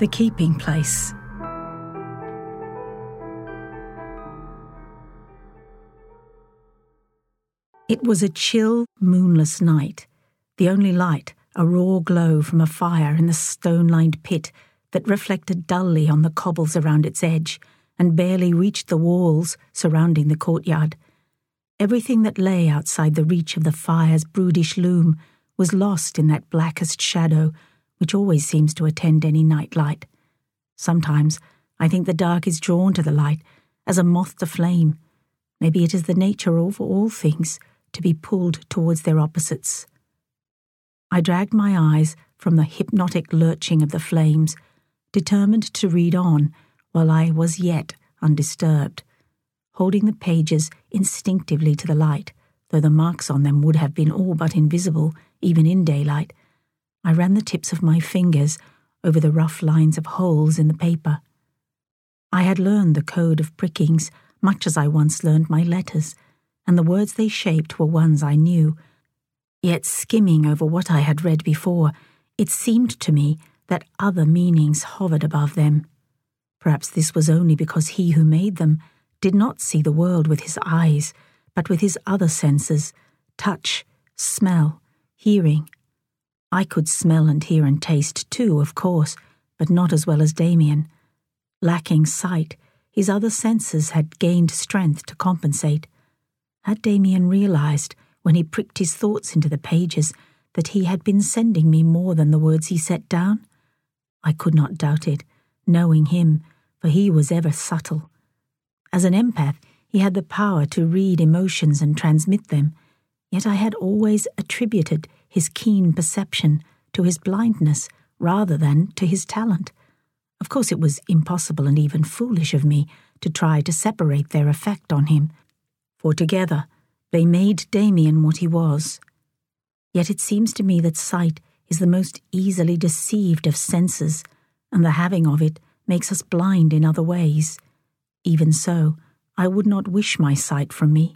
The Keeping Place. It was a chill, moonless night, the only light a raw glow from a fire in the stone-lined pit that reflected dully on the cobbles around its edge and barely reached the walls surrounding the courtyard. Everything that lay outside the reach of the fire's brutish loom was lost in that blackest shadow which always seems to attend any night light. Sometimes I think the dark is drawn to the light as a moth to flame. Maybe it is the nature of all things to be pulled towards their opposites. I dragged my eyes from the hypnotic lurching of the flames, determined to read on while I was yet undisturbed, holding the pages instinctively to the light, though the marks on them would have been all but invisible even in daylight. I ran the tips of my fingers over the rough lines of holes in the paper. I had learned the code of prickings much as I once learned my letters, and the words they shaped were ones I knew. Yet skimming over what I had read before, it seemed to me that other meanings hovered above them. Perhaps this was only because he who made them did not see the world with his eyes, but with his other senses, touch, smell, hearing. I could smell and hear and taste too, of course, but not as well as Damien. Lacking sight, his other senses had gained strength to compensate. Had Damien realized, when he pricked his thoughts into the pages, that he had been sending me more than the words he set down? I could not doubt it, knowing him, for he was ever subtle. As an empath, he had the power to read emotions and transmit them, yet I had always attributed his keen perception to his blindness rather than to his talent. Of course, it was impossible and even foolish of me to try to separate their effect on him, for together they made Damien what he was. Yet it seems to me that sight is the most easily deceived of senses, and the having of it makes us blind in other ways. Even so, I would not wish my sight from me.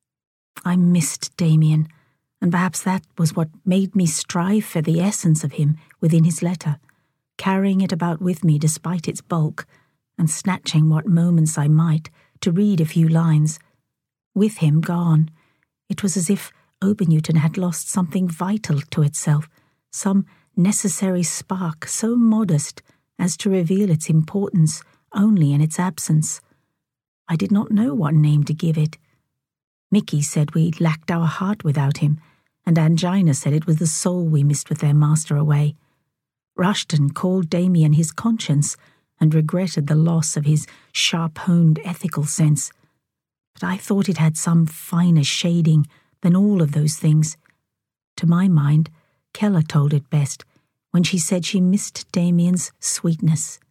I missed Damien, and perhaps that was what made me strive for the essence of him within his letter, carrying it about with me despite its bulk, and snatching what moments I might to read a few lines. With him gone, it was as if Obernewton had lost something vital to itself, some necessary spark so modest as to reveal its importance only in its absence. I did not know what name to give it. Mickey said we lacked our heart without him, and Angina said it was the soul we missed with their master away. Rushton called Damien his conscience and regretted the loss of his sharp-honed ethical sense. But I thought it had some finer shading than all of those things. To my mind, Keller told it best when she said she missed Damien's sweetness.